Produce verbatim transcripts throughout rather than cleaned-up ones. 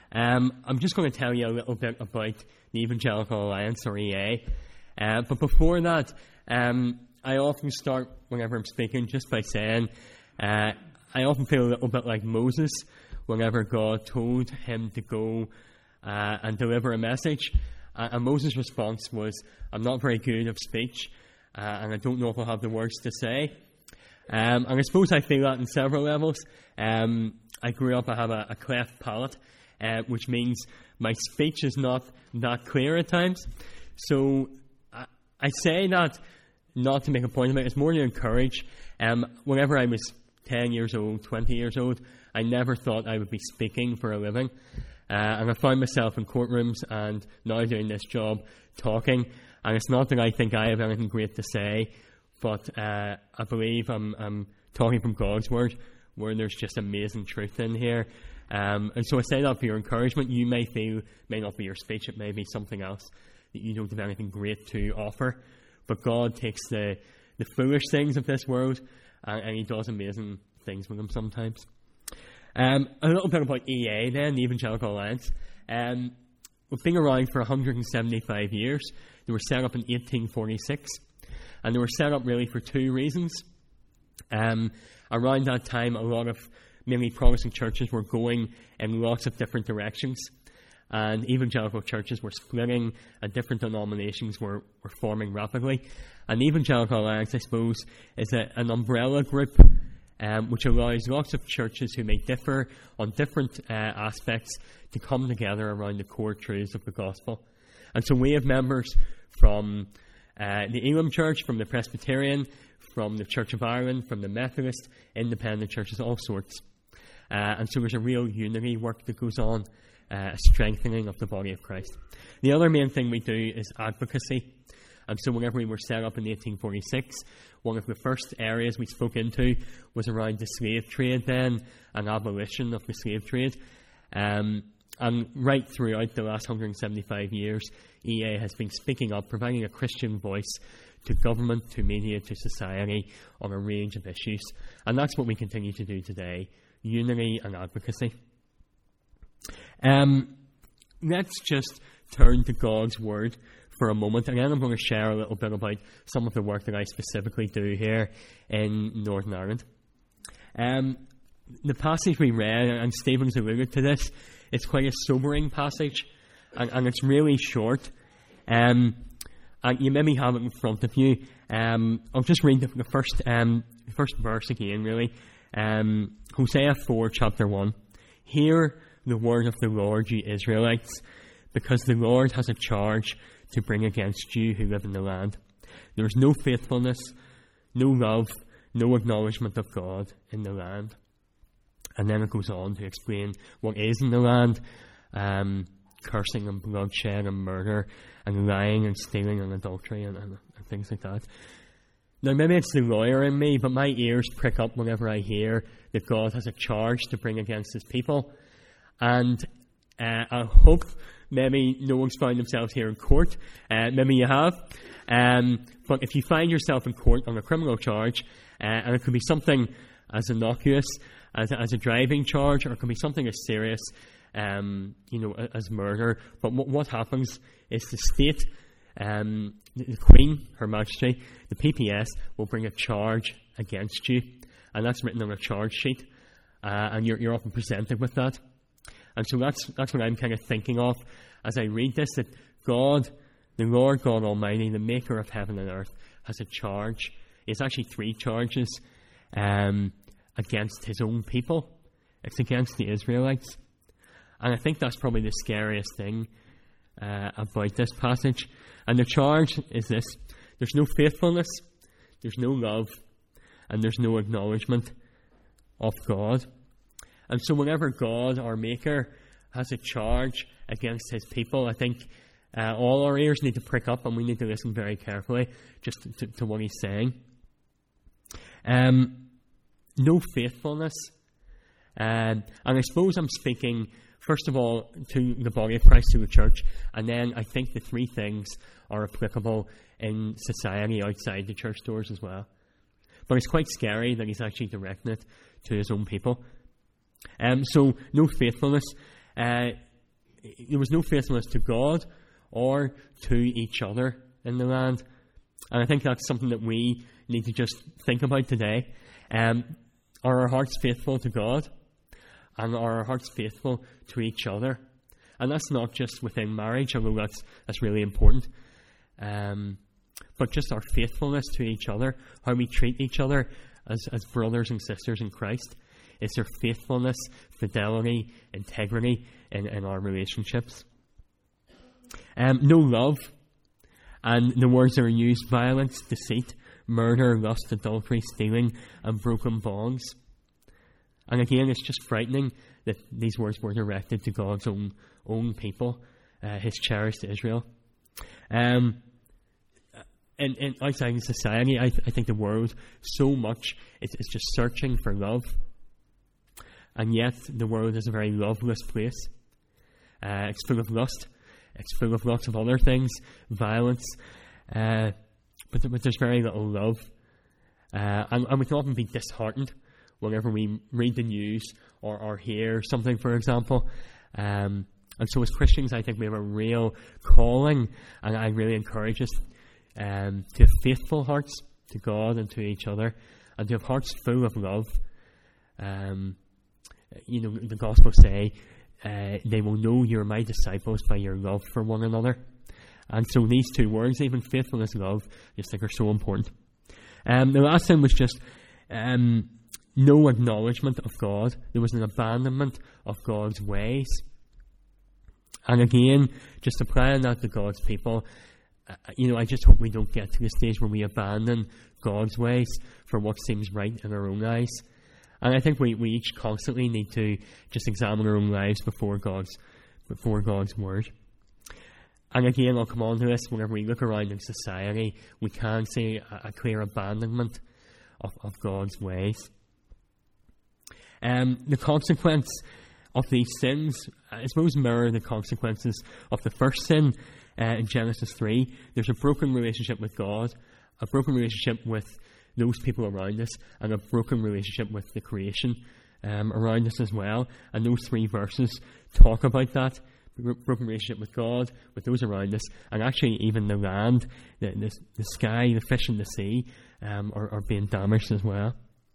Um, I'm just going to tell you a little bit about the Evangelical Alliance, or E A. Uh, but before that, um, I often start, whenever I'm speaking, just by saying, uh, I often feel a little bit like Moses, whenever God told him to go uh, and deliver a message. Uh, and Moses' response was, I'm not very good of speech, uh, and I don't know if I'll have the words to say. Um, and I suppose I feel that on several levels. Um, I grew up, I have a, a cleft palate, uh, which means my speech is not that clear at times. So I, I say that not to make a point of it, it's more to encourage. Um, whenever I was ten years old, twenty years old, I never thought I would be speaking for a living. Uh, and I found myself in courtrooms and now doing this job talking. And it's not that I think I have anything great to say, but uh, I believe I'm, I'm talking from God's word, where there's just amazing truth in here. Um, and so I say that for your encouragement. You may feel, may not be your speech, it may be something else that you don't have anything great to offer. But God takes the, the foolish things of this world, and, and he does amazing things with them sometimes. Um, a little bit about E A then, the Evangelical Alliance. Um, we've been around for one hundred seventy-five years. They were set up in eighteen forty-six, and they were set up really for two reasons. Um, around that time, a lot of mainly Protestant churches were going in lots of different directions, and evangelical churches were splitting, and different denominations were, were forming rapidly. And the Evangelical Alliance, I suppose, is a, an umbrella group um, which allows lots of churches who may differ on different uh, aspects to come together around the core truths of the gospel. And so we have members from uh, the Elim Church, from the Presbyterian, from the Church of Ireland, from the Methodist, independent churches, all sorts. Uh, and so there's a real unity work that goes on, uh, a strengthening of the body of Christ. The other main thing we do is advocacy. And so whenever we were set up in eighteen forty-six, one of the first areas we spoke into was around the slave trade then, and abolition of the slave trade. Um, and right throughout the last one hundred seventy-five years, E A has been speaking up, providing a Christian voice to government, to media, to society on a range of issues. And that's what we continue to do today, unity and advocacy. Um, let's just turn to God's Word for a moment, and then I'm going to share a little bit about some of the work that I specifically do here in Northern Ireland. Um, the passage we read, and Stephen's alluded to this, it's quite a sobering passage, and, and it's really short. Um, and you maybe have it in front of you. Um, I'll just read the, the first um, the first verse again, really. Um, Hosea four, chapter one. Hear the word of the Lord, ye Israelites, because the Lord has a charge to bring against you who live in the land. There is no faithfulness, no love, no acknowledgement of God in the land. And then it goes on to explain what is in the land, um, cursing and bloodshed and murder and lying and stealing and adultery and, and, and things like that. Now maybe it's the lawyer in me, but my ears prick up whenever I hear that God has a charge to bring against his people. And uh, I hope maybe no one's found themselves here in court. Uh, maybe you have. Um, but if you find yourself in court on a criminal charge, uh, and it could be something as innocuous as, as a driving charge, or it could be something as serious, um, you know, as murder. But what, what happens is the state, um, the Queen, Her Majesty, the P P S, will bring a charge against you. And that's written on a charge sheet. Uh, and you're, you're often presented with that. And so that's that's what I'm kind of thinking of as I read this, that God, the Lord God Almighty, the maker of heaven and earth, has a charge. It's actually three charges um, against his own people. It's against the Israelites. And I think that's probably the scariest thing uh, about this passage. And the charge is this: there's no faithfulness, there's no love, and there's no acknowledgement of God. And so whenever God, our Maker, has a charge against his people, I think uh, all our ears need to prick up, and we need to listen very carefully just to, to what he's saying. Um, no faithfulness. Um, and I suppose I'm speaking, first of all, to the body of Christ, to the church, and then I think the three things are applicable in society outside the church doors as well. But it's quite scary that he's actually directing it to his own people. Um, so, no faithfulness. Uh, there was no faithfulness to God or to each other in the land. And I think that's something that we need to just think about today. Um, are our hearts faithful to God? And are our hearts faithful to each other? And that's not just within marriage, although that's, that's really important. Um, but just our faithfulness to each other, how we treat each other as, as brothers and sisters in Christ. Is there faithfulness, fidelity, integrity in, in our relationships? Um, no love. And the words that are used: violence, deceit, murder, lust, adultery, stealing, and broken bonds. And again, it's just frightening that these words were directed to God's own own people, uh, His cherished Israel. Um, and, and outside in society, I, th- I think the world so much is, is just searching for love. And yet, the world is a very loveless place. Uh, it's full of lust. It's full of lots of other things, violence. Uh, but, but there's very little love. Uh, and, and we can often be disheartened whenever we read the news or, or hear something, for example. Um, and so as Christians, I think we have a real calling, and I really encourage us um, to have faithful hearts to God and to each other, and to have hearts full of love. Um, you know, the Gospels say, uh, they will know you're my disciples by your love for one another. And so these two words, even faithfulness and love, I just think are so important. Um, the last thing was just um, no acknowledgement of God. There was an abandonment of God's ways. And again, just applying that to God's people, uh, you know, I just hope we don't get to the stage where we abandon God's ways for what seems right in our own eyes. And I think we, we each constantly need to just examine our own lives before God's before God's word. And again, I'll come on to this, whenever we look around in society, we can see a, a clear abandonment of, of God's ways. Um, the consequence of these sins, I suppose, mirror the consequences of the first sin uh, in Genesis three. There's a broken relationship with God, a broken relationship with those people around us, and a broken relationship with the creation um, around us as well. And those three verses talk about that. Broken relationship with God, with those around us, and actually even the land, the, the, the sky, the fish in the sea um, are, are being damaged as well.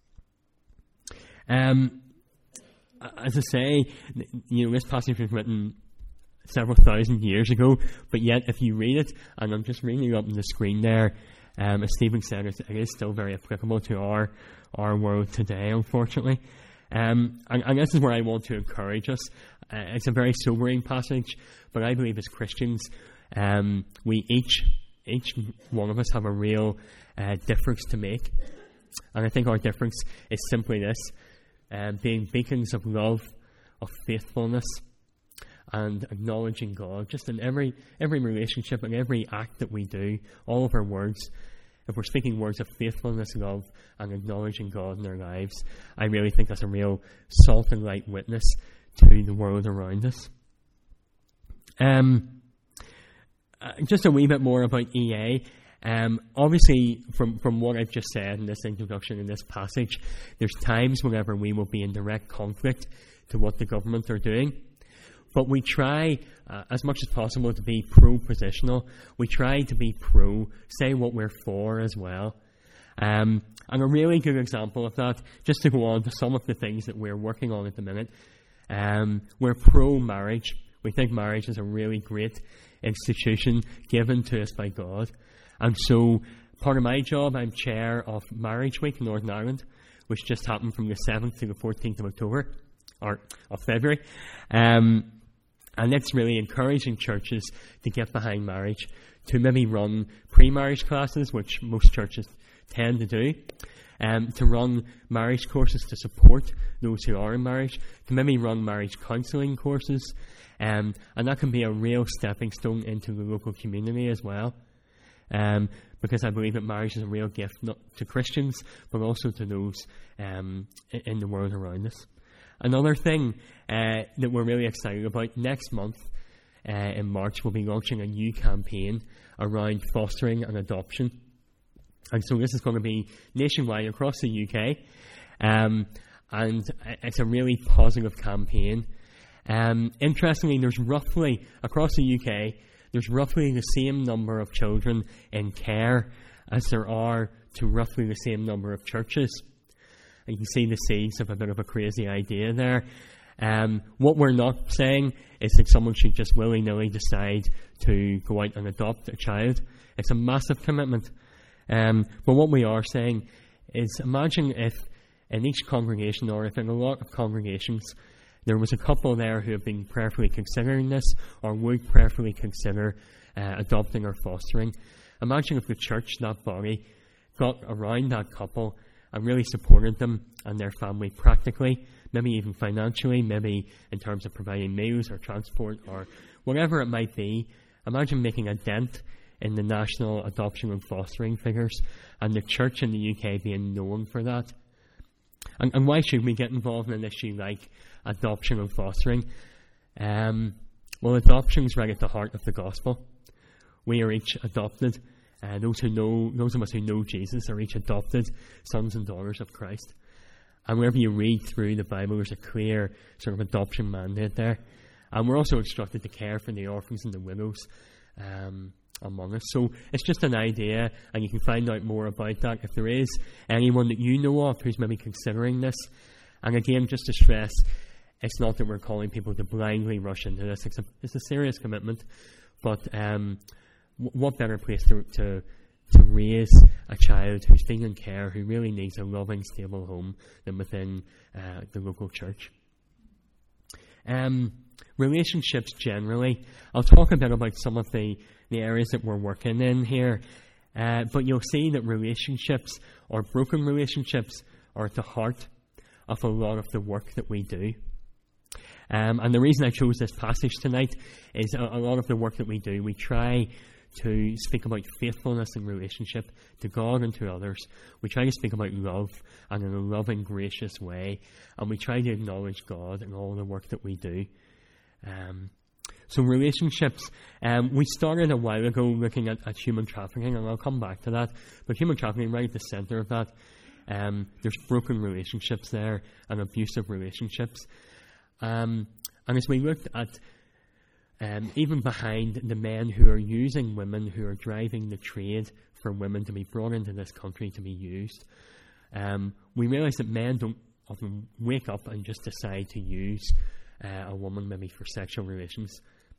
Um, as I say, you know, this passage was written several thousand years ago, but yet if you read it, and I'm just reading it up on the screen there, um, as Stephen said, it is still very applicable to our our world today, unfortunately. Um, and, and this is where I want to encourage us. Uh, it's a very sobering passage, but I believe as Christians, um, we each, each one of us have a real uh, difference to make. And I think our difference is simply this, uh, being beacons of love, of faithfulness, and acknowledging God, just in every every relationship and every act that we do, all of our words. If we're speaking words of faithfulness, love, and acknowledging God in our lives, I really think that's a real salt and light witness to the world around us. Um, uh, just a wee bit more about E A. Um, obviously, from, from what I've just said in this introduction, in this passage, there's times whenever we will be in direct conflict to what the government are doing. But we try, uh, as much as possible, to be pro-positional. We try to be pro, say what we're for as well. Um, and a really good example of that, just to go on to some of the things that we're working on at the minute, um, we're pro-marriage. We think marriage is a really great institution given to us by God. And so, part of my job, I'm chair of Marriage Week in Northern Ireland, which just happened from the seventh to the fourteenth of October, or of February. Um, And it's really encouraging churches to get behind marriage, to maybe run pre-marriage classes, which most churches tend to do, um, to run marriage courses to support those who are in marriage, to maybe run marriage counselling courses, um, and that can be a real stepping stone into the local community as well, um, because I believe that marriage is a real gift not to Christians, but also to those um, in the world around us. Another thing uh, that we're really excited about, next month uh, in March, we'll be launching a new campaign around fostering and adoption. And so this is going to be nationwide across the U K. Um, and it's a really positive campaign. Um, interestingly, there's roughly, across the U K, there's roughly the same number of children in care as there are to roughly the same number of churches. And you can see the seeds of a bit of a crazy idea there. Um, what we're not saying is that someone should just willy-nilly decide to go out and adopt a child. It's a massive commitment. Um, but what we are saying is, imagine if in each congregation, or if in a lot of congregations, there was a couple there who have been prayerfully considering this, or would prayerfully consider uh, adopting or fostering. Imagine if the church, that body, got around that couple and really supported them and their family practically, maybe even financially, maybe in terms of providing meals or transport or whatever it might be. Imagine making a dent in the national adoption and fostering figures, and the church in the U K being known for that. And, and why should we get involved in an issue like adoption and fostering? Um, well, adoption is right at the heart of the gospel. We are each adopted. Uh, those who know, those of us who know Jesus are each adopted sons and daughters of Christ. And whenever you read through the Bible, there's a clear sort of adoption mandate there. And we're also instructed to care for the orphans and the widows um, among us. So it's just an idea, and you can find out more about that if there is anyone that you know of who's maybe considering this. And again, just to stress, it's not that we're calling people to blindly rush into this. It's a, it's a serious commitment, but um, w- what better place to, to to raise a child who's been in care, who really needs a loving, stable home, than within uh, the local church. Um, relationships generally. I'll talk a bit about some of the, the areas that we're working in here, uh, but you'll see that relationships, or broken relationships, are at the heart of a lot of the work that we do. Um, and the reason I chose this passage tonight is a, a lot of the work that we do, we try to speak about faithfulness in relationship to God and to others. We try to speak about love, and in a loving, gracious way, and we try to acknowledge God in all the work that we do. Um, so relationships, um, we started a while ago looking at, at human trafficking, and I'll come back to that, but human trafficking, right at the centre of that, um, there's broken relationships there, and abusive relationships. Um, and as we looked at Um, even behind the men who are using women, who are driving the trade for women to be brought into this country to be used, um, we realise that men don't often wake up and just decide to use uh, a woman maybe for sexual relations.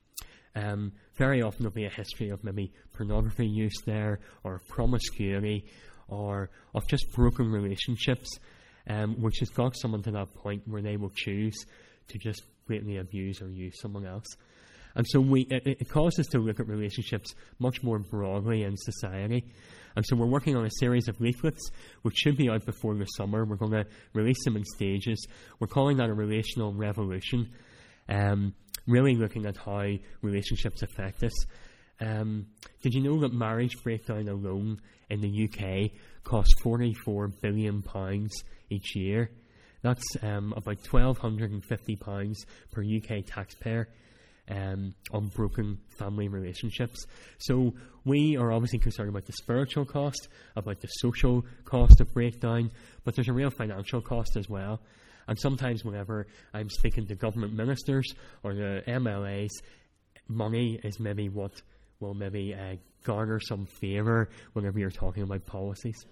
Um, very often there'll be a history of maybe pornography use there, or promiscuity, or of just broken relationships, um, which has got someone to that point where they will choose to just greatly abuse or use someone else. And so we, it, it causes us to look at relationships much more broadly in society. And so we're working on a series of leaflets, which should be out before the summer. We're going to release them in stages. We're calling that a relational revolution, um, really looking at how relationships affect us. Um, did you know that marriage breakdown alone in the U K costs forty-four billion pounds each year? That's um, about one thousand two hundred fifty pounds per U K taxpayer. Um, on broken family relationships. So we are obviously concerned about the spiritual cost, about the social cost of breakdown, but there's a real financial cost as well. And sometimes whenever I'm speaking to government ministers or the M L As, money is maybe what will maybe uh, garner some favour whenever you're talking about policies.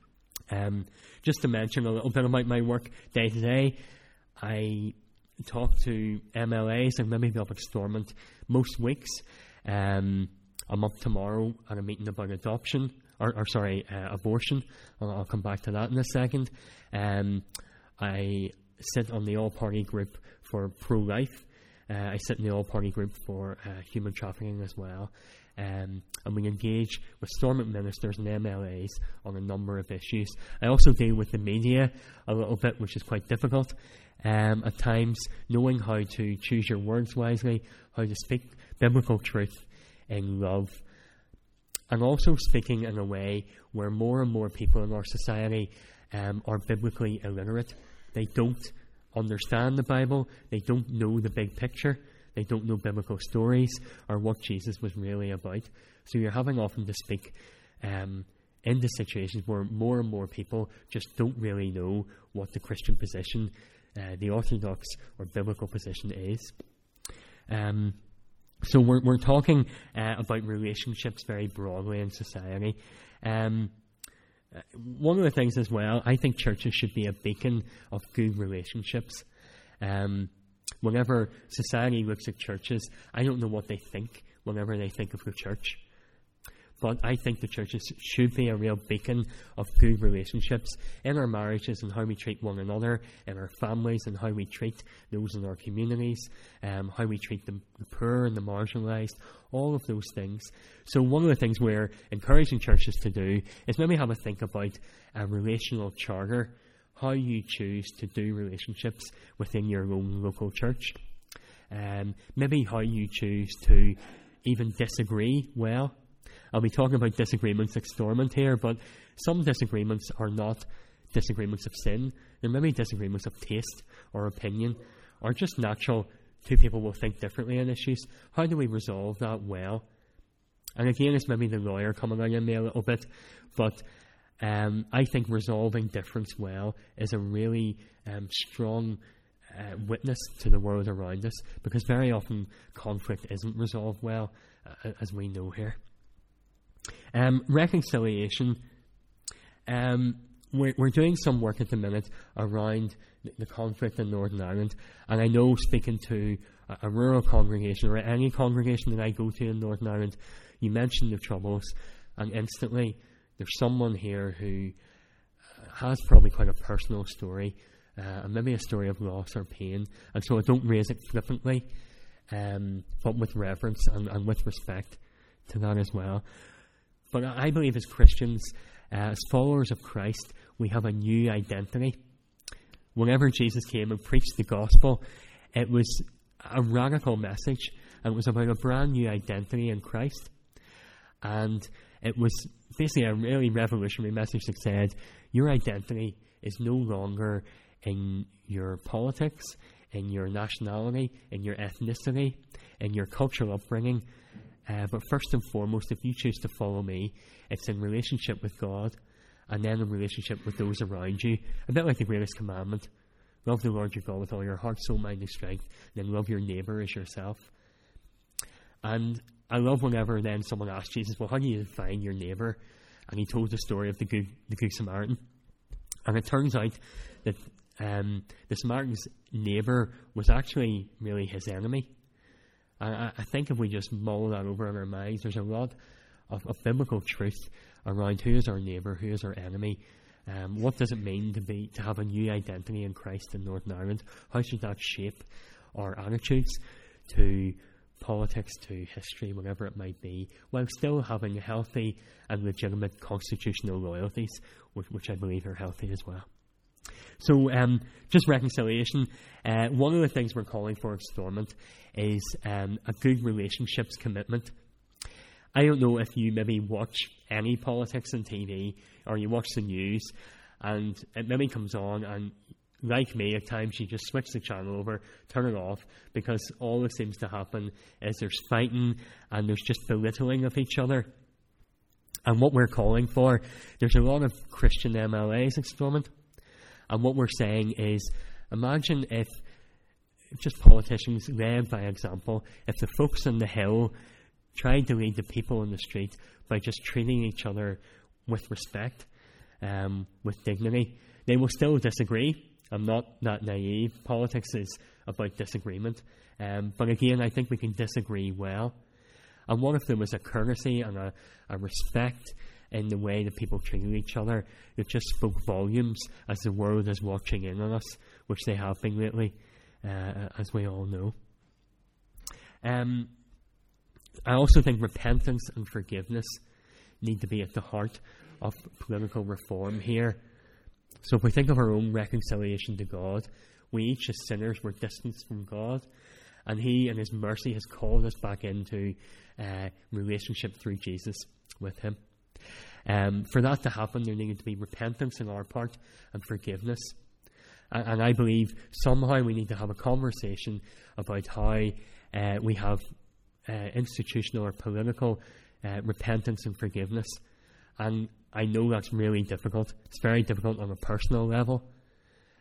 Um, just to mention a little bit about my work day to day, I talk to M L As and maybe up at Stormont most weeks. Um, I'm up tomorrow at a meeting about adoption, or, or sorry, uh, abortion. I'll, I'll come back to that in a second. Um, I sit on the all-party group for pro-life. Uh, I sit in the all-party group for uh, human trafficking as well. Um, and we engage with Stormont ministers and M L As on a number of issues. I also deal with the media a little bit, which is quite difficult. Um, at times, knowing how to choose your words wisely, how to speak biblical truth in love, and also speaking in a way where more and more people in our society um, are biblically illiterate. They don't understand the Bible, they don't know the big picture, they don't know biblical stories or what Jesus was really about. So you're having often to speak um, into situations where more and more people just don't really know what the Christian position uh, the orthodox or biblical position is. Um, so we're we're talking uh, about relationships very broadly in society. Um, one of the things as well, I think churches should be a beacon of good relationships. Um, whenever society looks at churches, I don't know what they think whenever they think of the church. But I think the churches should be a real beacon of good relationships in our marriages and how we treat one another, in our families and how we treat those in our communities, um, how we treat the, the poor and the marginalised, all of those things. So one of the things we're encouraging churches to do is maybe have a think about a relational charter, how you choose to do relationships within your own local church. Um, maybe how you choose to even disagree well. I'll be talking about disagreements like Stormont here, but some disagreements are not disagreements of sin. They're maybe disagreements of taste or opinion, or just natural. Two people will think differently on issues. How do we resolve that well? And again, it's maybe the lawyer coming out in me a little bit, but um, I think resolving difference well is a really um, strong uh, witness to the world around us, because very often conflict isn't resolved well, uh, as we know here. Um, reconciliation. Um, we're, we're doing some work at the minute around the, the conflict in Northern Ireland, and I know, speaking to a, a rural congregation or any congregation that I go to in Northern Ireland, you mention the troubles, and instantly there's someone here who has probably quite a personal story, uh, and maybe a story of loss or pain, and so I don't raise it flippantly, um, but with reverence and, and with respect to that as well. But I believe as Christians, uh, as followers of Christ, we have a new identity. Whenever Jesus came and preached the gospel, it was a radical message, and it was about a brand new identity in Christ. And it was basically a really revolutionary message that said, your identity is no longer in your politics, in your nationality, in your ethnicity, in your cultural upbringing. Uh, but first and foremost, if you choose to follow me, it's in relationship with God, and then in relationship with those around you. A bit like the greatest commandment. Love the Lord your God with all your heart, soul, mind, and strength. And then love your neighbour as yourself. And I love whenever then someone asks Jesus, well, how do you define your neighbour? And he told the story of the good, the good Samaritan. And it turns out that um, the Samaritan's neighbour was actually really his enemy. I, I think if we just mull that over in our minds, there's a lot of, of biblical truth around who is our neighbour, who is our enemy. Um, what does it mean to be to have a new identity in Christ in Northern Ireland? How should that shape our attitudes to politics, to history, whatever it might be, while still having healthy and legitimate constitutional loyalties, which, which I believe are healthy as well. So, um, just reconciliation. Uh, one of the things we're calling for at Stormont is um, a good relationships commitment. I don't know if you maybe watch any politics on T V or you watch the news, and it maybe comes on, and like me, at times you just switch the channel over, turn it off, because all that seems to happen is there's fighting and there's just belittling of each other. And what we're calling for, there's a lot of Christian M L As at Stormont. And what we're saying is, imagine if just politicians led by example, if the folks on the hill tried to lead the people in the street by just treating each other with respect, um, with dignity. They will still disagree. I'm not that naive. Politics is about disagreement. Um, but again, I think we can disagree well. And what if there was a courtesy and a, a respect in the way that people treated each other that just spoke volumes as the world is watching in on us, which they have been lately, uh, as we all know. Um, I also think repentance and forgiveness need to be at the heart of political reform here. So if we think of our own reconciliation to God, we each as sinners were distanced from God, and He in His mercy has called us back into uh, relationship through Jesus with Him. Um, for that to happen, there needed to be repentance on our part and forgiveness. And, and I believe somehow we need to have a conversation about how uh, we have uh, institutional or political uh, repentance and forgiveness. And I know that's really difficult. It's very difficult on a personal level.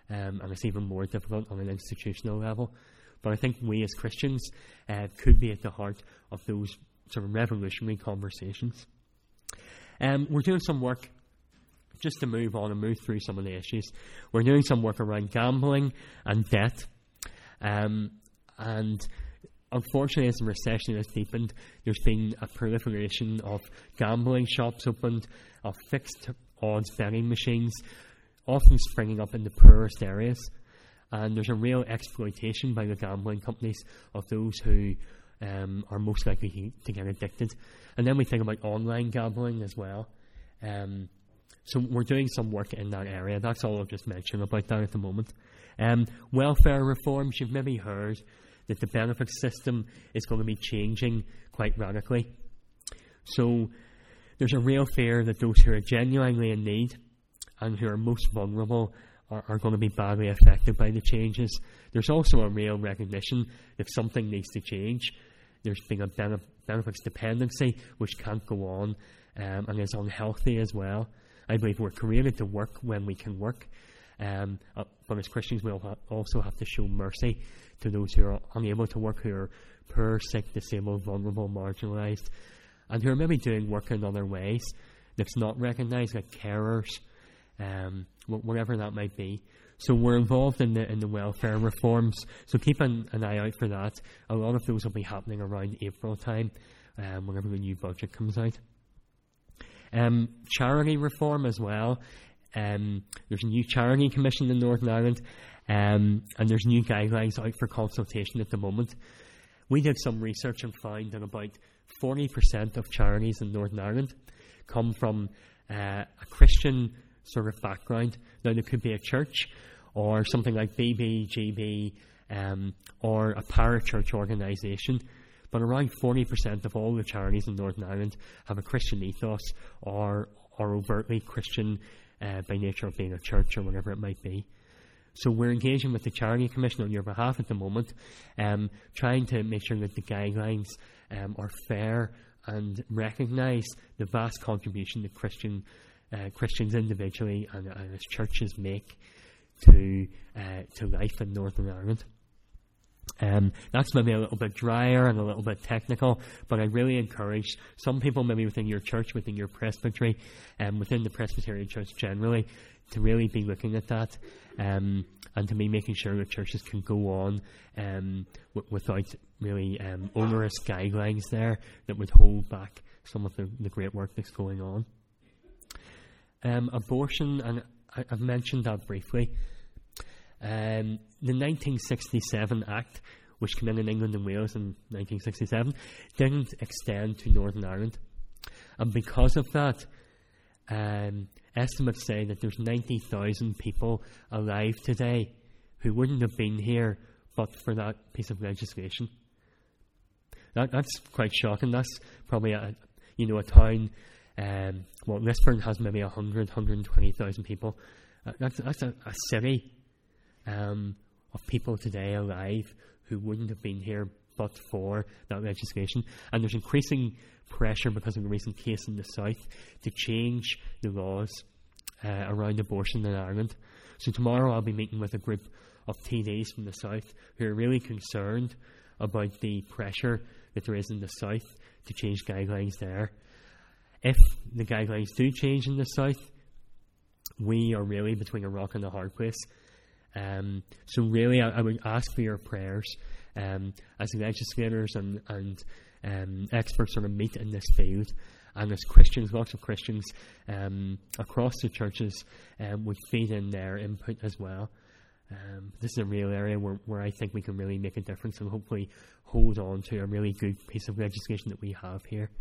um, and it's even more difficult on an institutional level. But I think we as Christians uh, could be at the heart of those sort of revolutionary conversations. Um, we're doing some work, just to move on and move through some of the issues. We're doing some work around gambling and debt. Um, and unfortunately, as the recession has deepened, there's been a proliferation of gambling shops opened, of fixed odds betting machines, often springing up in the poorest areas. And there's a real exploitation by the gambling companies of those who um, are most likely to get addicted. And then we think about online gambling as well. Um, so we're doing some work in that area. That's all I'll just mention about that at the moment. Um, welfare reforms, you've maybe heard that the benefit system is going to be changing quite radically. So there's a real fear that those who are genuinely in need and who are most vulnerable are, are going to be badly affected by the changes. There's also a real recognition that something needs to change. There's been a benef- benefits dependency which can't go on um, and is unhealthy as well. I believe we're created to work when we can work, um, uh, but as Christians we'll ha- also have to show mercy to those who are unable to work, who are poor, sick, disabled, vulnerable, marginalised, and who are maybe doing work in other ways that's not recognised, like carers, um, whatever that might be. So we're involved in the in the welfare reforms, so keep an, an eye out for that. A lot of those will be happening around April time, um, whenever the new budget comes out. Um, charity reform as well. Um, there's a new charity commission in Northern Ireland, um, and there's new guidelines out for consultation at the moment. We did some research and found that about forty percent of charities in Northern Ireland come from uh, a Christian sort of background. Now, there could be a church or something like B B G B um, or a parachurch organisation, but around forty percent of all the charities in Northern Ireland have a Christian ethos or are overtly Christian uh, by nature of being a church or whatever it might be. So we're engaging with the Charity Commission on your behalf at the moment, um, trying to make sure that the guidelines um, are fair and recognise the vast contribution that Christian uh, Christians individually and, and as churches make to uh, to life in Northern Ireland. Um, that's maybe a little bit drier and a little bit technical, but I really encourage some people maybe within your church, within your presbytery, and um, within the Presbyterian Church generally, to really be looking at that um, and to be making sure that churches can go on um, w- without really um, onerous guidelines there that would hold back some of the, the great work that's going on. Um, abortion, and I, I've mentioned that briefly. Um, the nineteen sixty-seven Act, which came in in England and Wales in nineteen sixty-seven, didn't extend to Northern Ireland. And because of that, um, estimates say that there's ninety thousand people alive today who wouldn't have been here but for that piece of legislation. That, that's quite shocking. That's probably a, you know, a town, um, well, Lisburn has maybe one hundred, one hundred twenty thousand people. Uh, that's that's a, a city um, of people today alive who wouldn't have been here but for that legislation. And there's increasing pressure because of the recent case in the South to change the laws uh, around abortion in Ireland. So tomorrow I'll be meeting with a group of T Ds from the South who are really concerned about the pressure that there is in the South to change guidelines there. If the guidelines do change in the South, we are really between a rock and a hard place. Um, so really I, I would ask for your prayers um, as legislators and, and um, experts sort of meet in this field, and as Christians, lots of Christians um, across the churches um, would feed in their input as well. Um, this is a real area where, where I think we can really make a difference and hopefully hold on to a really good piece of legislation that we have here.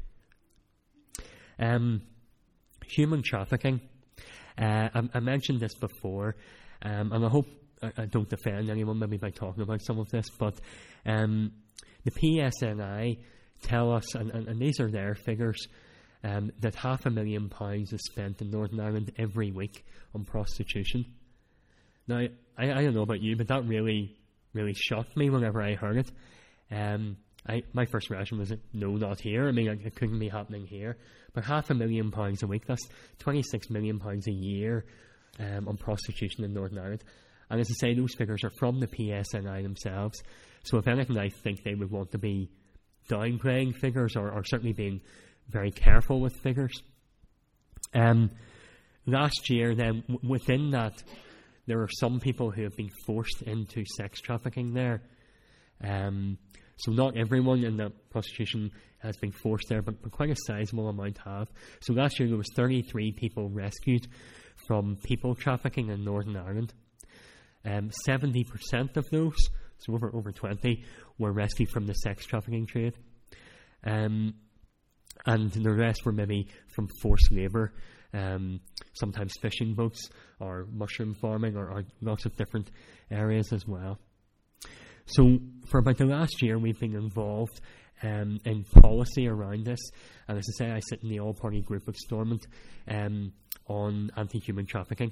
Um, human trafficking. Uh, I, I mentioned this before, um, and I hope I, I don't offend anyone maybe by talking about some of this, but um, the P S N I tell us, and, and, and these are their figures, um, that half a million pounds is spent in Northern Ireland every week on prostitution. Now, I, I don't know about you, but that really, really shocked me whenever I heard it. Um, I, my first reaction was, no, not here. I mean, it, it couldn't be happening here. But half a million pounds a week, that's twenty-six million pounds a year um, on prostitution in Northern Ireland. And as I say, those figures are from the P S N I themselves. So if anything, I think they would want to be downplaying figures or, or certainly being very careful with figures. Um, last year, then, w- within that, there are some people who have been forced into sex trafficking there. Um, so not everyone in the prostitution has been forced there, but, but quite a sizable amount have. So last year there was thirty-three people rescued from people trafficking in Northern Ireland. Um, seventy percent of those, so over over twenty, were rescued from the sex trafficking trade. Um, and the rest were maybe from forced labour, um, sometimes fishing boats or mushroom farming or, or lots of different areas as well. So for about the last year we've been involved um, in policy around this, and as I say, I sit in the all-party group of Stormont um, on anti-human trafficking.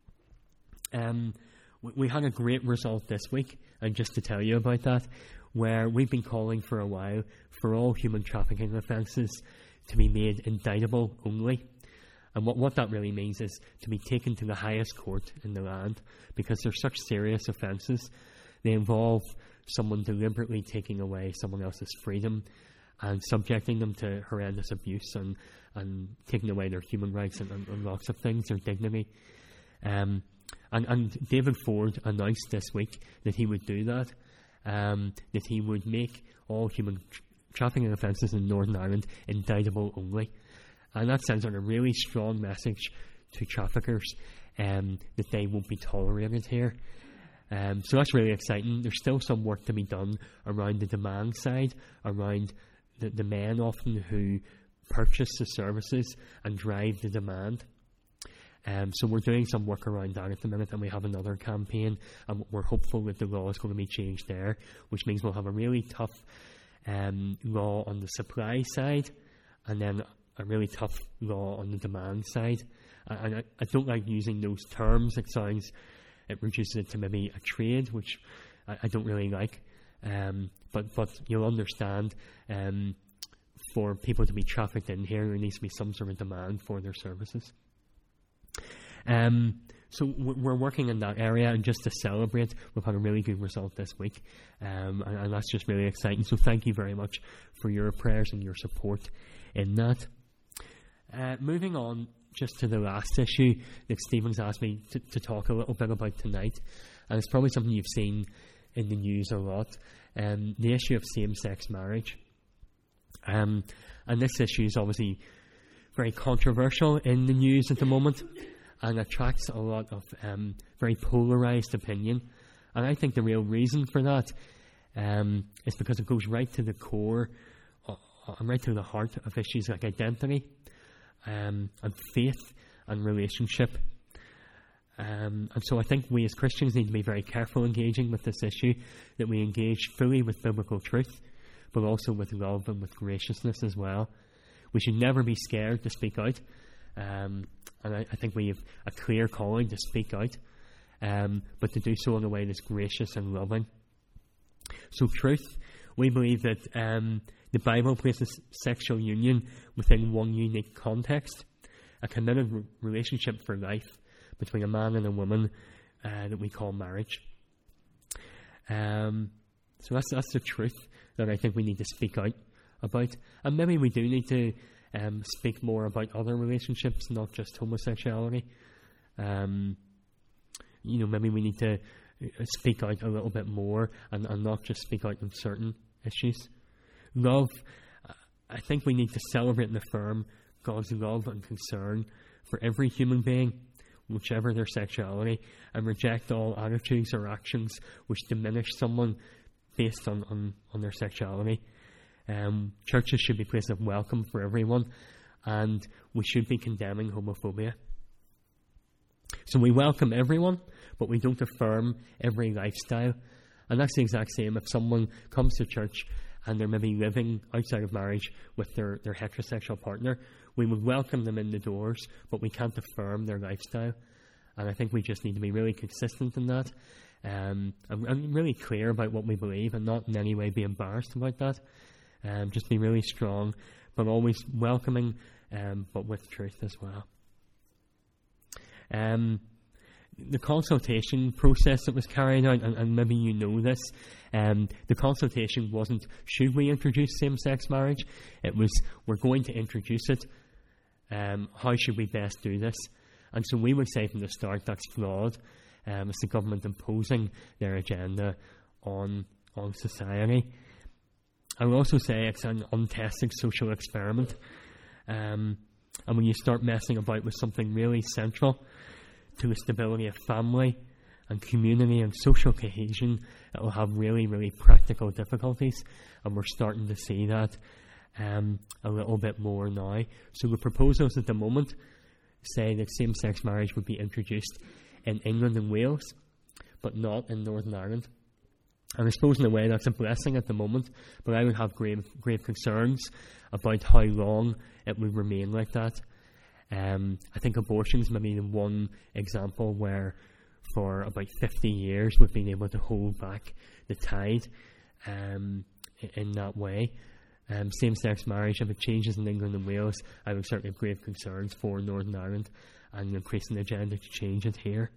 Um, we, we had a great result this week, and just to tell you about that, where we've been calling for a while for all human trafficking offences to be made indictable only. And what, what that really means is to be taken to the highest court in the land, because they're such serious offences. They involve someone deliberately taking away someone else's freedom and subjecting them to horrendous abuse and, and taking away their human rights and, and, and lots of things, their dignity. Um, and, and David Ford announced this week that he would do that, um, that he would make all human tra- trafficking offences in Northern Ireland indictable only. And that sends out a really strong message to traffickers um, that they won't be tolerated here. Um, so that's really exciting. There's still some work to be done around the demand side, around the, the men often who purchase the services and drive the demand. Um, so we're doing some work around that at the minute, and we have another campaign, and we're hopeful that the law is going to be changed there, which means we'll have a really tough um, law on the supply side, and then a really tough law on the demand side. And I, I don't like using those terms. It sounds, it reduces it to maybe a trade, which I, I don't really like. Um, but, but you'll understand, um, for people to be trafficked in here, there needs to be some sort of demand for their services. Um, so we're working in that area, and just to celebrate, we've had a really good result this week, um, and, and that's just really exciting. So thank you very much for your prayers and your support in that. Uh, moving on just to the last issue that Stephen's asked me to, to talk a little bit about tonight, and it's probably something you've seen in the news a lot, um, the issue of same-sex marriage. Um, and this issue is obviously very controversial in the news at the moment, and attracts a lot of um, very polarised opinion. And I think the real reason for that um, is because it goes right to the core uh, and right to the heart of issues like identity um, and faith and relationship. Um, and so I think we as Christians need to be very careful engaging with this issue, that we engage fully with biblical truth, but also with love and with graciousness as well. We should never be scared to speak out. Um, and I, I think we have a clear calling to speak out, um, but to do so in a way that's gracious and loving. So truth, we believe that um, the Bible places sexual union within one unique context, a committed re- relationship for life between a man and a woman uh, that we call marriage. Um, so that's, that's the truth that I think we need to speak out about. And maybe we do need to um, speak more about other relationships, not just homosexuality. Um, you know, maybe we need to speak out a little bit more and, and not just speak out on certain issues. Love, I think we need to celebrate and affirm God's love and concern for every human being, whichever their sexuality, and reject all attitudes or actions which diminish someone based on, on, on their sexuality. Um, churches should be places of welcome for everyone, and we should be condemning homophobia. So we welcome everyone, but we don't affirm every lifestyle. And that's the exact same if someone comes to church and they're maybe living outside of marriage with their, their heterosexual partner. We would welcome them in the doors, but we can't affirm their lifestyle. And I think we just need to be really consistent in that, um, and, and really clear about what we believe, and not in any way be embarrassed about that. Um, just be really strong, but always welcoming, um, but with truth as well. Um, the consultation process that was carried out, and, and maybe you know this, um, the consultation wasn't, should we introduce same-sex marriage? It was, we're going to introduce it. Um, how should we best do this? And so we would say from the start that's flawed. Um, it's the government imposing their agenda on on society. I would also say it's an untested social experiment. Um, and when you start messing about with something really central to the stability of family and community and social cohesion, it will have really, really practical difficulties. And we're starting to see that um, a little bit more now. So the proposals at the moment say that same-sex marriage would be introduced in England and Wales, but not in Northern Ireland. And I suppose in a way that's a blessing at the moment, but I would have grave, grave concerns about how long it would remain like that. Um, I think abortion's maybe the one example where for about fifty years we've been able to hold back the tide um, in, in that way. Um, same-sex marriage, if it changes in England and Wales, I would certainly have grave concerns for Northern Ireland and an increasing agenda to change it here.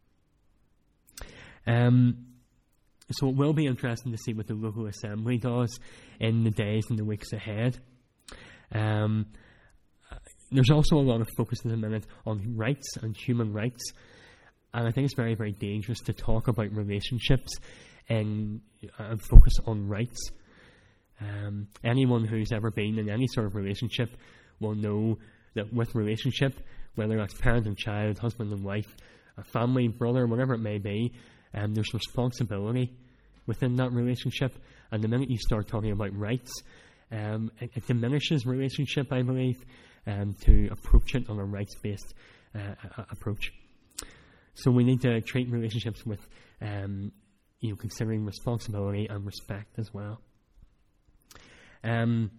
Um, so it will be interesting to see what the local assembly does in the days and the weeks ahead. Um, there's also a lot of focus at the minute on rights and human rights, and I think it's very, very dangerous to talk about relationships and, and focus on rights. Um, anyone who's ever been in any sort of relationship will know that with relationship, whether that's parent and child, husband and wife, a family, brother, whatever it may be, um, there's responsibility within that relationship. And the minute you start talking about rights, um, it, it diminishes relationship, I believe, um, to approach it on a rights-based uh, approach. So we need to treat relationships with, um, you know, considering responsibility and respect as well. Um,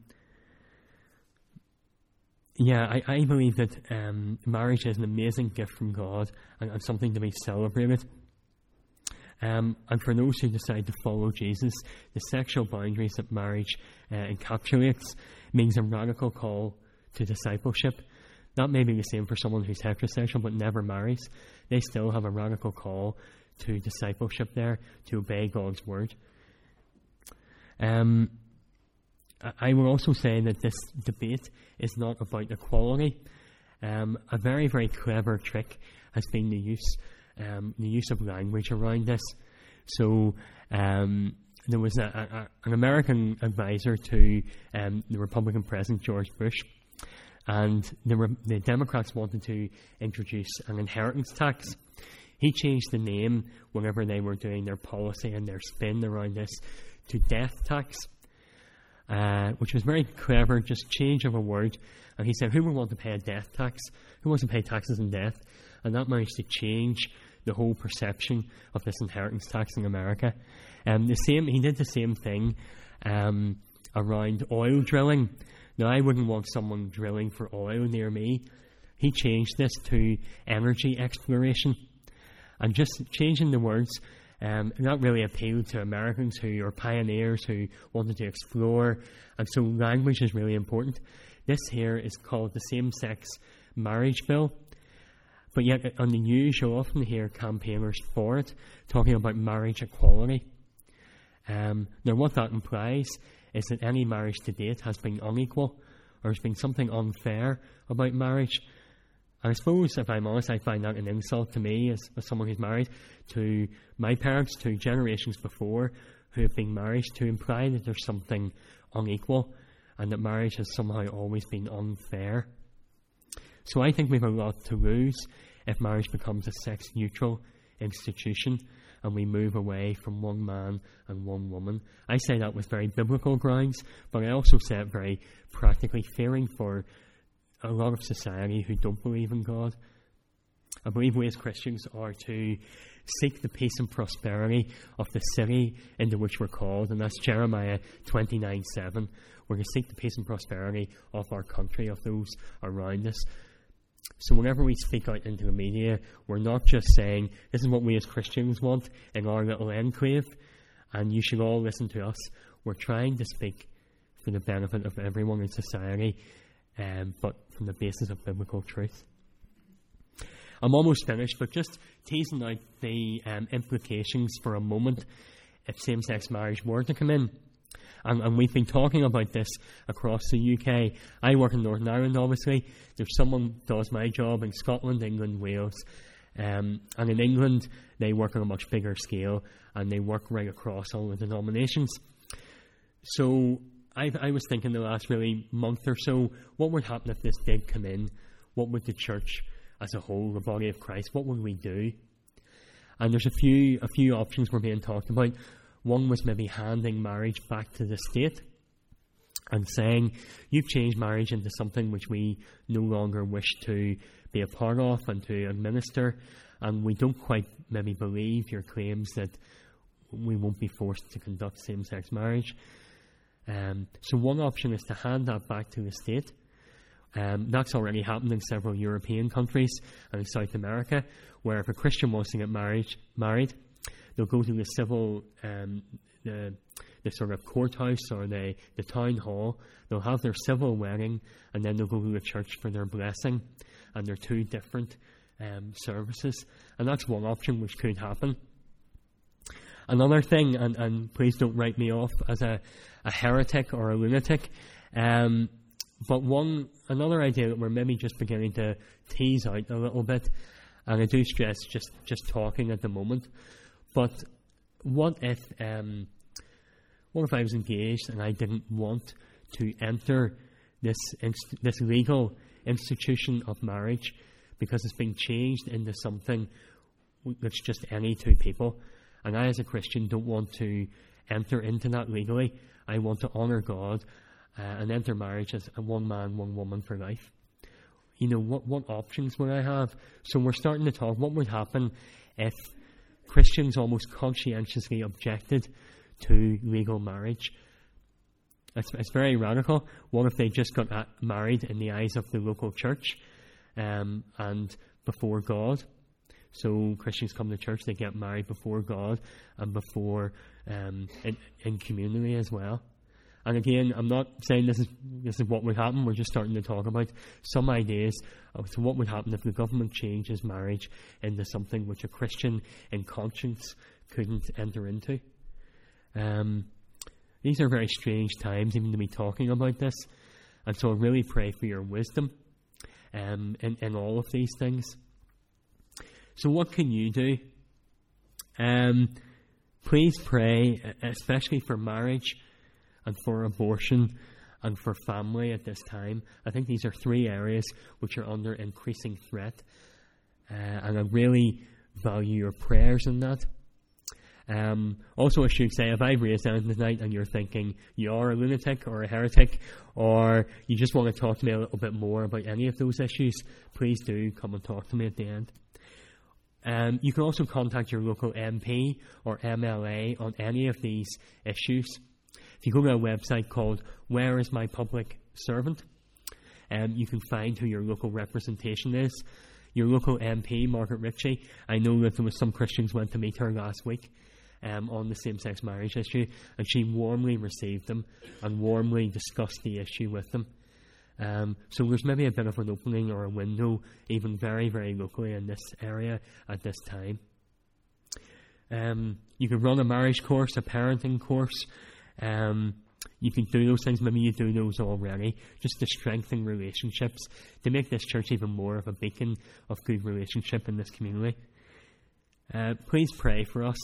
yeah, I, I believe that um, marriage is an amazing gift from God and, and something to be celebrated. Um, and for those who decide to follow Jesus, the sexual boundaries that marriage uh, encapsulates means a radical call to discipleship. That may be the same for someone who's heterosexual but never marries. They still have a radical call to discipleship there, to obey God's word. Um, I will also say that this debate is not about equality. Um, a very, very clever trick has been the use um, the use of language around this. So um, there was a, a, an American advisor to um, the Republican President George Bush, and the, Re- the Democrats wanted to introduce an inheritance tax. He changed the name whenever they were doing their policy and their spin around this to death tax. Uh, which was very clever, just change of a word. And he said, who would want to pay a death tax? Who wants to pay taxes in death? And that managed to change the whole perception of this inheritance tax in America. Um, the same, he did the same thing um, around oil drilling. Now, I wouldn't want someone drilling for oil near me. He changed this to energy exploration. And just changing the words, Um, that really appealed to Americans who are pioneers, who wanted to explore, and so language is really important. This here is called the Same-Sex Marriage Bill, but yet on the news you'll often hear campaigners for it talking about marriage equality. Um, now what that implies is that any marriage to date has been unequal, or has been something unfair about marriage. And I suppose, if I'm honest, I find that an insult to me as, as someone who's married, to my parents, to generations before who have been married, to imply that there's something unequal and that marriage has somehow always been unfair. So I think we have a lot to lose if marriage becomes a sex-neutral institution and we move away from one man and one woman. I say that with very biblical grounds, but I also say it very practically, fearing for a lot of society who don't believe in God. I believe we as Christians are to seek the peace and prosperity of the city into which we're called, and that's Jeremiah twenty-nine seven. We're to seek the peace and prosperity of our country, of those around us. So whenever we speak out into the media, we're not just saying, this is what we as Christians want in our little enclave, and you should all listen to us. We're trying to speak for the benefit of everyone in society, Um, but from the basis of biblical truth. I'm almost finished, but just teasing out the um, implications for a moment if same-sex marriage were to come in. And, and we've been talking about this across the U K. I work in Northern Ireland, obviously. There's someone does my job in Scotland, England, Wales. Um, and in England, they work on a much bigger scale, and they work right across all the denominations. So I, I was thinking the last really month or so, what would happen if this did come in? What would the church as a whole, the body of Christ, what would we do? And there's a few a few options were being talked about. One was maybe handing marriage back to the state and saying, you've changed marriage into something which we no longer wish to be a part of and to administer, and we don't quite maybe believe your claims that we won't be forced to conduct same-sex marriage. Um, so one option is to hand that back to the state. Um, that's already happened in several European countries and in South America, where if a Christian wants to get married, married, they'll go to the civil, um, the, the sort of courthouse or the, the town hall. They'll have their civil wedding, and then they'll go to the church for their blessing. And they're two different um, services. And that's one option which could happen. Another thing, and, and please don't write me off as a, a heretic or a lunatic, um, but one another idea that we're maybe just beginning to tease out a little bit, and I do stress just, just talking at the moment, but what if um, what if I was engaged and I didn't want to enter this inst- this legal institution of marriage because it's been changed into something that's just any two people, and I as a Christian don't want to enter into that legally. I want to honour God uh, and enter marriage as a one man, one woman for life. You know, what, what options would I have? So we're starting to talk, what would happen if Christians almost conscientiously objected to legal marriage? It's, it's very radical. What if they just got at, married in the eyes of the local church um, and before God? So Christians come to church, they get married before God and before um, in, in community as well. And again, I'm not saying this is this is what would happen. We're just starting to talk about some ideas of so what would happen if the government changes marriage into something which a Christian in conscience couldn't enter into. Um, these are very strange times even to be talking about this. And so I really pray for your wisdom um, in, in all of these things. So what can you do? Um, please pray, especially for marriage and for abortion and for family at this time. I think these are three areas which are under increasing threat. Uh, and I really value your prayers in that. Um, also, I should say, if I've raised anything tonight and you're thinking you are a lunatic or a heretic, or you just want to talk to me a little bit more about any of those issues, please do come and talk to me at the end. Um, you can also contact your local M P or M L A on any of these issues. If you go to a website called Where is My Public Servant, um, you can find who your local representation is. Your local M P, Margaret Ritchie, I know that there was some Christians went to meet her last week um, on the same-sex marriage issue, and she warmly received them and warmly discussed the issue with them. Um, so there's maybe a bit of an opening or a window, even very, very locally in this area at this time. Um, you can run a marriage course, a parenting course. Um, you can do those things. Maybe you do those already, just to strengthen relationships, to make this church even more of a beacon of good relationship in this community. Uh, please pray for us.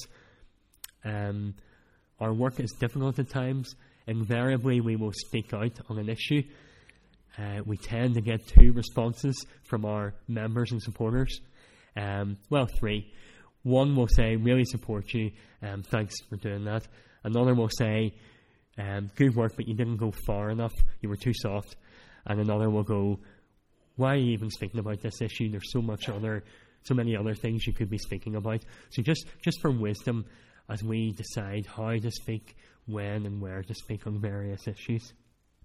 Um, our work is difficult at times. Invariably, we will speak out on an issue. Uh, we tend to get two responses from our members and supporters. Um, well, three. One will say, really support you, um, thanks for doing that. Another will say, um, good work, but you didn't go far enough, you were too soft. And another will go, why are you even speaking about this issue? There's so much other, so many other things you could be speaking about. So just, just for wisdom as we decide how to speak, when and where to speak on various issues.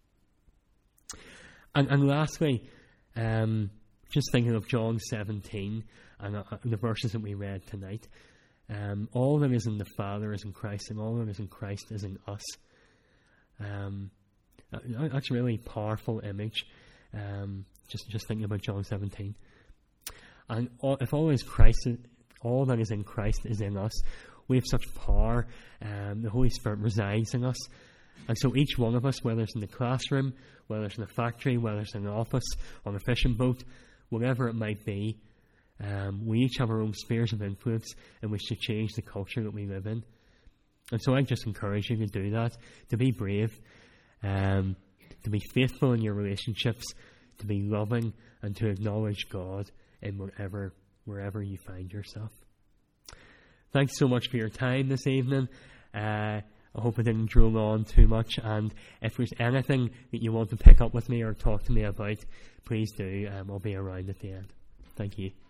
And, and lastly, um, just thinking of John seventeen and uh, the verses that we read tonight. Um, all that is in the Father is in Christ, and all that is in Christ is in us. Um, that's a really powerful image. Um, just just thinking about John seventeen. And all, if all is Christ, all that is in Christ is in us, we have such power. Um, the Holy Spirit resides in us. And so each one of us, whether it's in the classroom, whether it's in a factory, whether it's in an office, on a fishing boat, whatever it might be, um, we each have our own spheres of influence in which to change the culture that we live in. And so I just encourage you to do that, to be brave, um, to be faithful in your relationships, to be loving, and to acknowledge God in whatever, wherever you find yourself. Thanks so much for your time this evening. Uh, I hope I didn't drone on too much, and if there's anything that you want to pick up with me or talk to me about, please do. Um, I'll be around at the end. Thank you.